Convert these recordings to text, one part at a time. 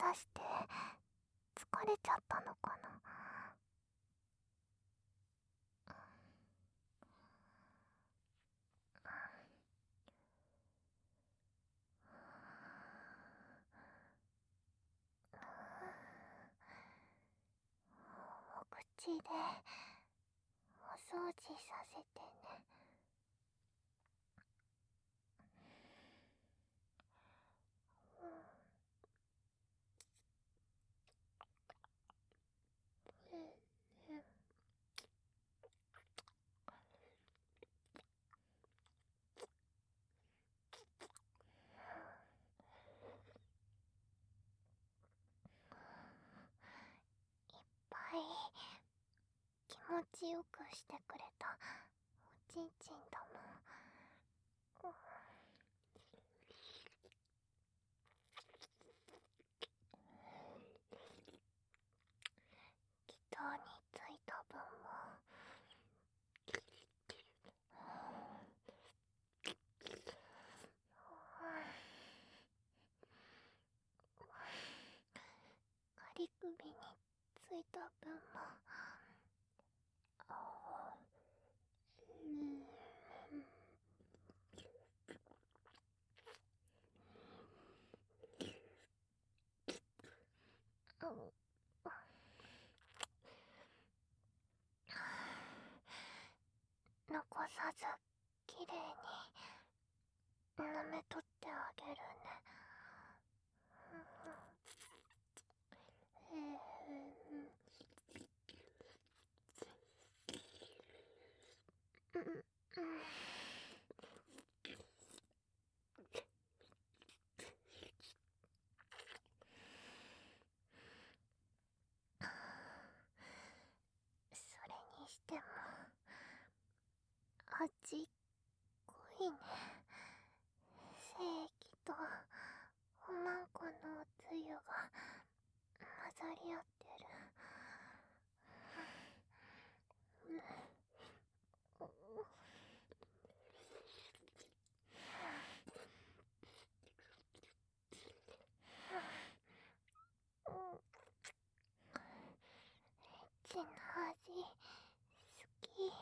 かして疲れちゃったのかな。お口でお掃除させてね。いっぱい気持ちよくしてくれたおちんちんだもん。ギターについた分も仮首についた分も残さずきれいに舐めとってあげるね。それにしても味濃いね。精液とおまんこのおつゆが混ざり合ってる。エッチな味好き。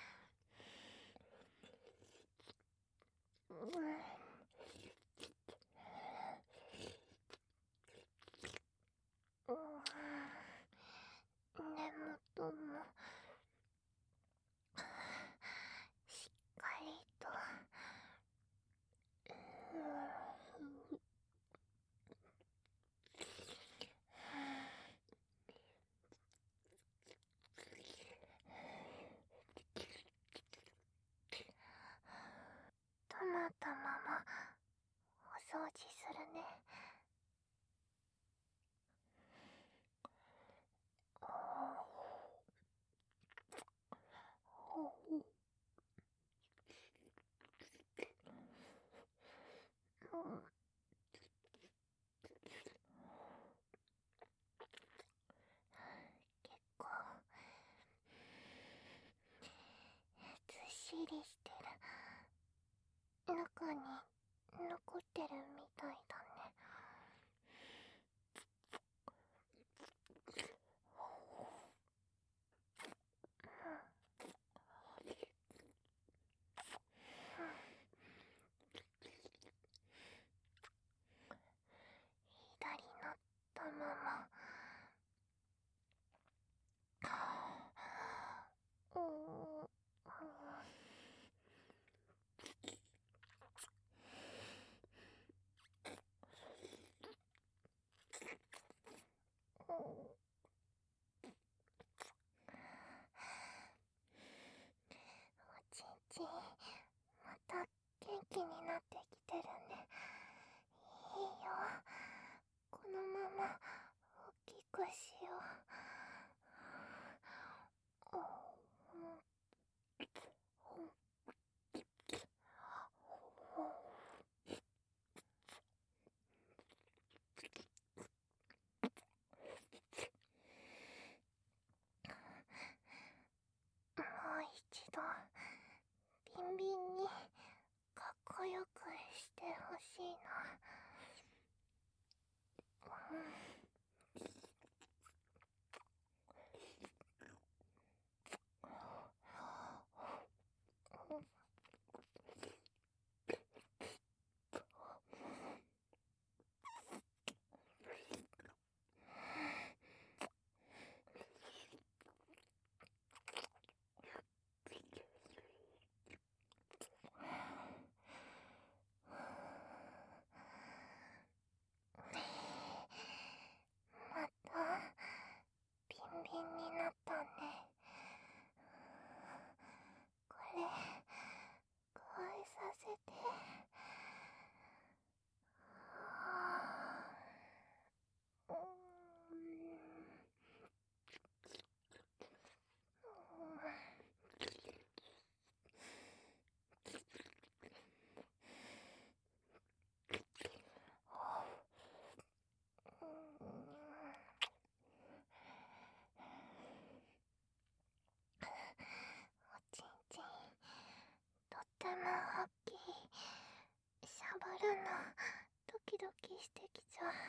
根元もしっかりと。止まったままお掃除するね。結構ずっしりしてる。中に残ってるみたいだね。左の太ももおちんちんまた元気になってきてるね。いいよ、このまま大きくしよう。もう一度ビンビンにかっこよくしてほしいな。 ドキしてきちゃう。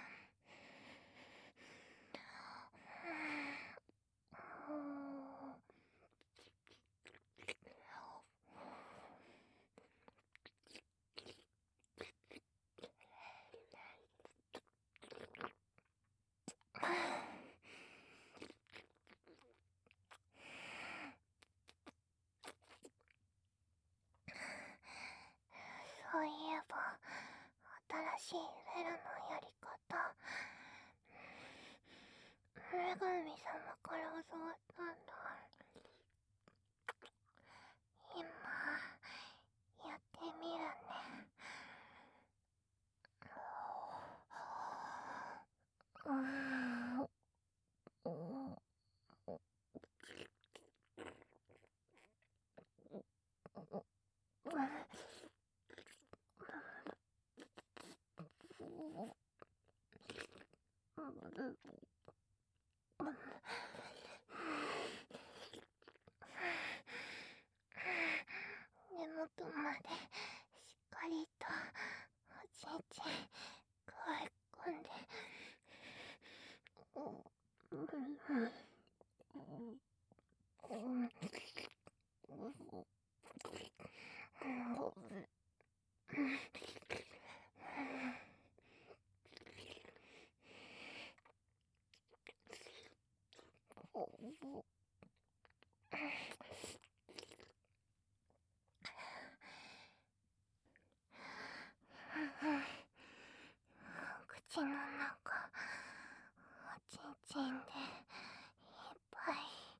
そういえば、新しいフェラのやり方、女神様から教わったんだ。今、やってみるね。根元までしっかりとおちんちんくわえ込んで、口の中、おちんちんでいっぱい。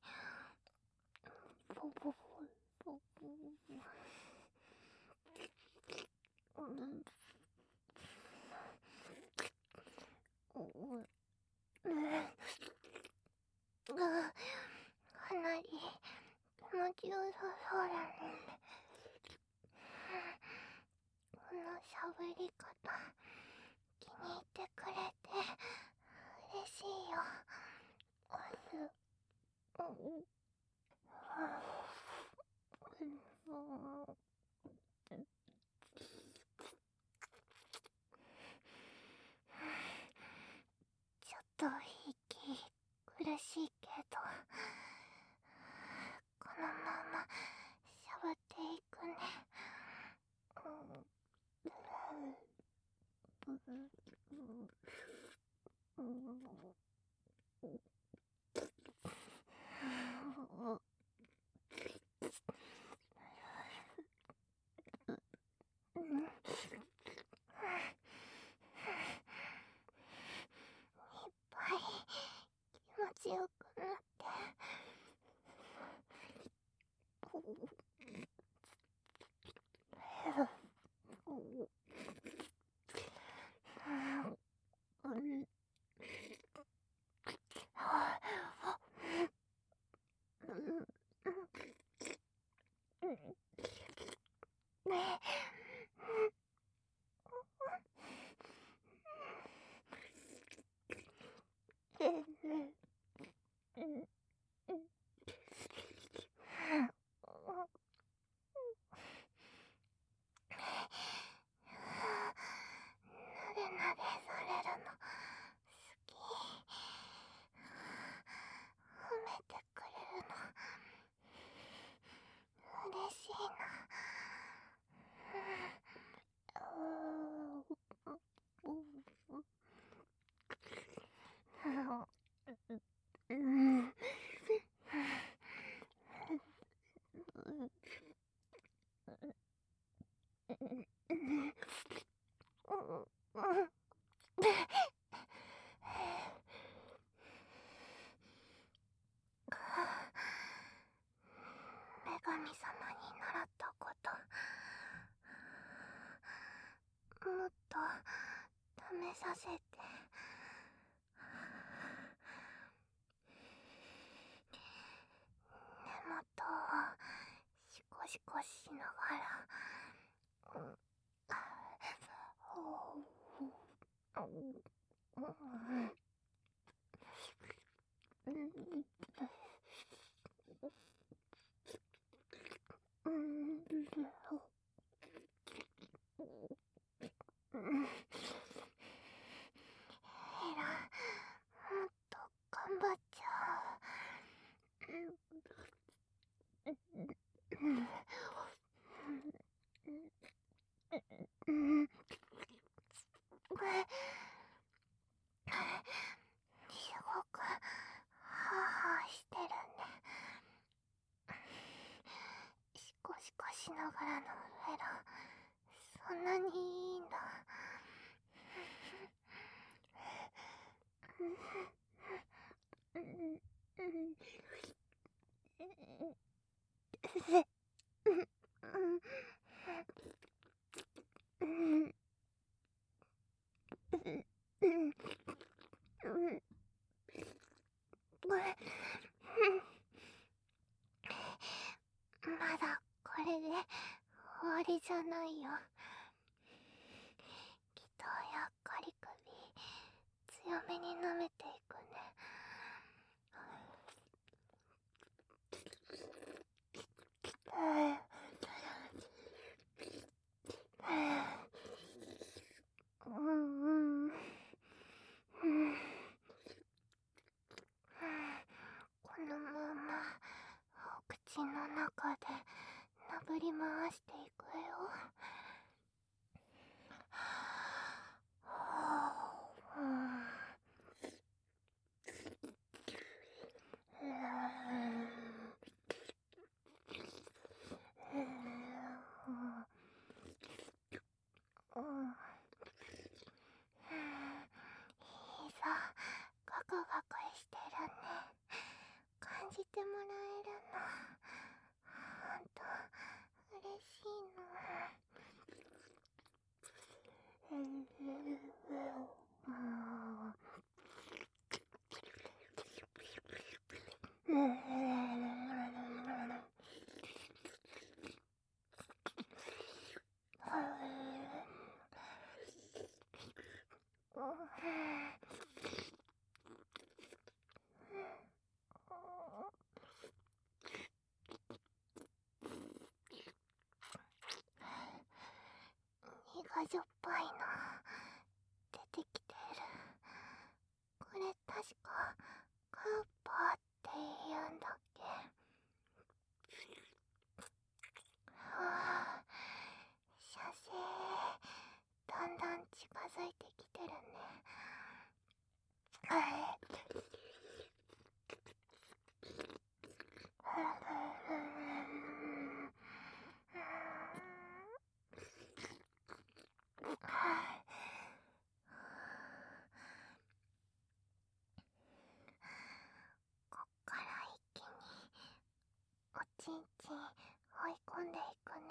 ボボボボボかなり気持ちよさそうだね。このしゃべり方、気に入ってくれて嬉しいよ。ちょっと息苦しいけど、このまましゃぶっていくね。いっぱい気持ちよくなって。なでなでされるの好き。褒めてくれるの嬉しいな。女神様に習ったこと、もっと試させて。根元をシコシコしながら、 まだこれで終わりじゃないよ。きっとやっかり首強めに舐めていくね。このままお口の中でなぶり回していくよ。膝ガクガクしてるね。感じてもらえるのほんと嬉しいの。胃がじょっぱいの出てきてる。これ確かクーパーって言うんだっけ。射精だんだん近づいてきてるね。こっから一気におちんちん追い込んでいくね。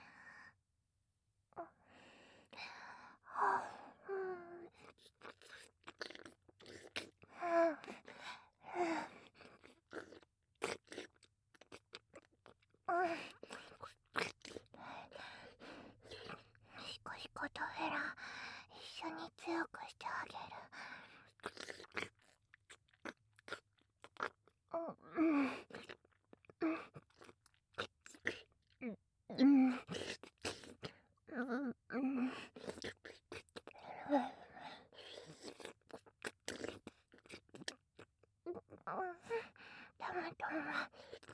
シコシコとフェラ一緒に強くしてあげる。たまたま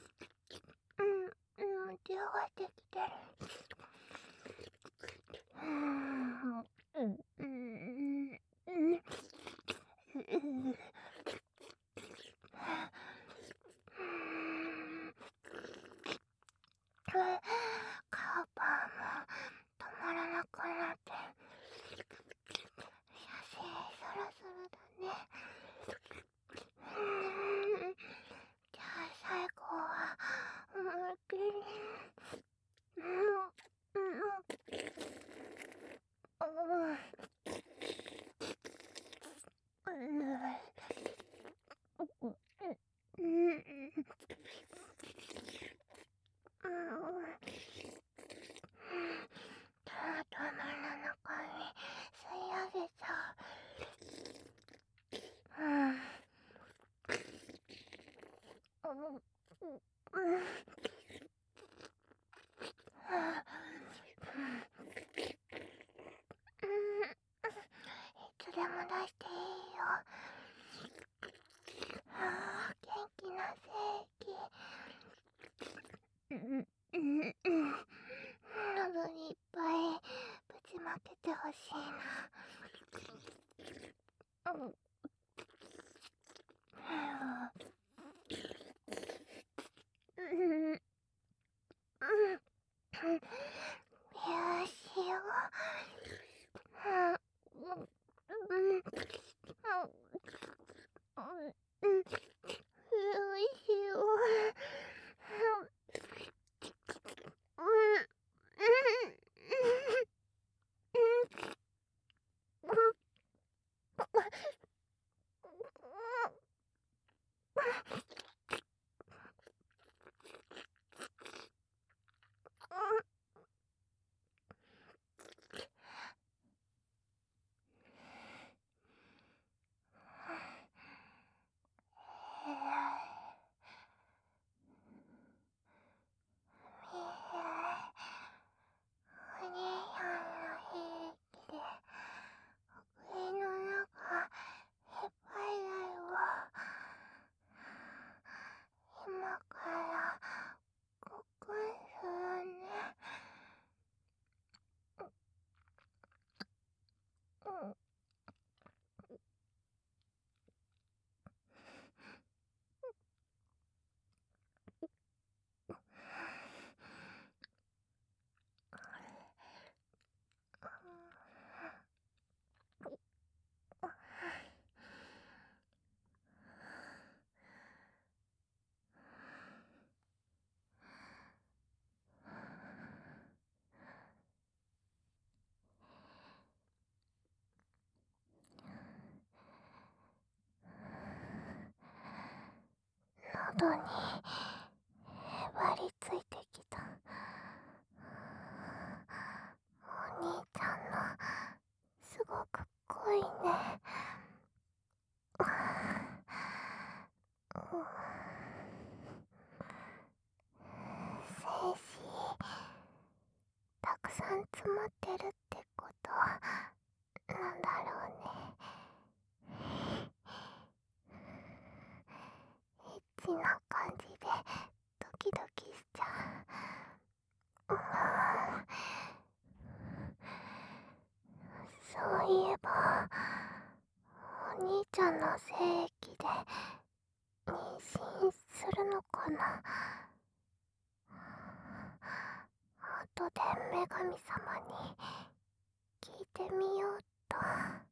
強がってきてる。カウパーも止まらなくなって写真そろそろだね。じゃあ最後は思いっきり頭の中に吸い上げちゃいつでも出していいよ。元気な正義。喉にいっぱいぶちまけてほしいな。よしよ。 喉にへばりついてきた。お兄ちゃんのすごく濃いね。精子たくさん詰まってるってことなんだろうね。エッチな感じでドキドキしちゃう。そういえばお兄ちゃんの精液で妊娠するのかな。後で女神様に聞いてみようっと。